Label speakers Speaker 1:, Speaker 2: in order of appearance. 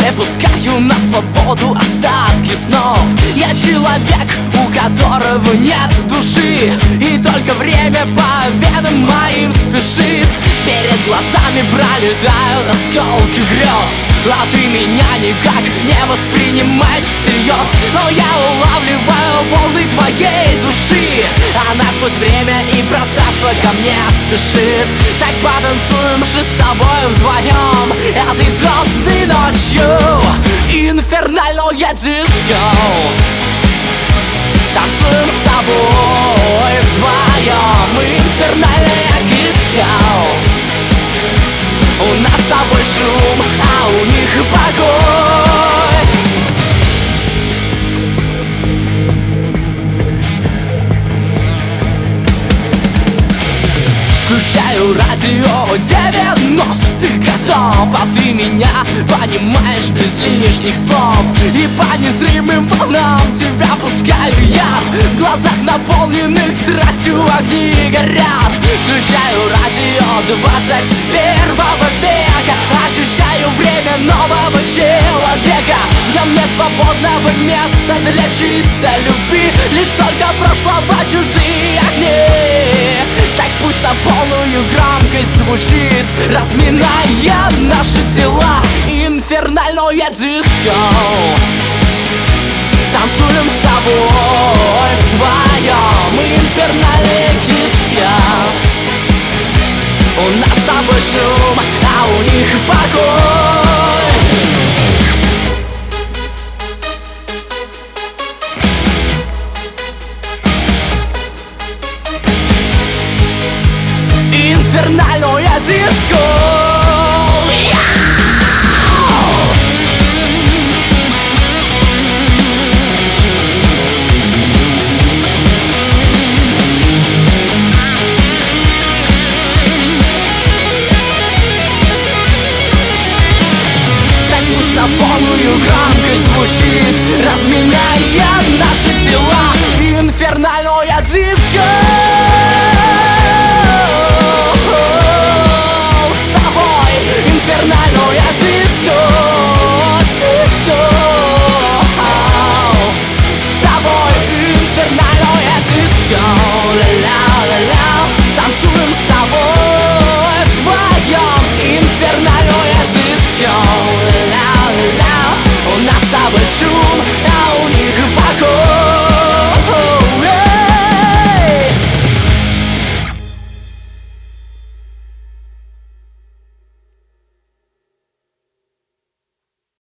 Speaker 1: выпускаю на свободу остатки снов. Я человек, у которого нет души, и только время по венам моим спешит. Перед глазами пролетают осколки грез, а ты меня никак не воспринимаешь всерьез. Но я улавливаю волны твоей души, она сквозь время и пространство ко мне спешит. Так потанцуем же с тобой вдвоем этой звездной ночью. Инфернальное диско. Танцуем с тобой вдвоем. Инфернальное диско. У нас с тобой шум, а у них покой. Включаю радио 90-х годов, а ты меня понимаешь без лишних слов. И по незримым волнам тебя пускаю я. В глазах, наполненных страстью, огни горят. Включаю радио 21 века, ощущаю время нового человека. В нем нет свободного места для чистой любви, лишь только прошлого чужие огни. Так пусть на полную громкость звучит, разминая наши тела. Инфернальное диско. Танцуем с тобой вдвоем. Инфернальное диско. У нас с тобой шум, а у них покой. Инфернальное диско. Так пусть на полную громкость звучит, разминая наши тела. Инфернальное диско.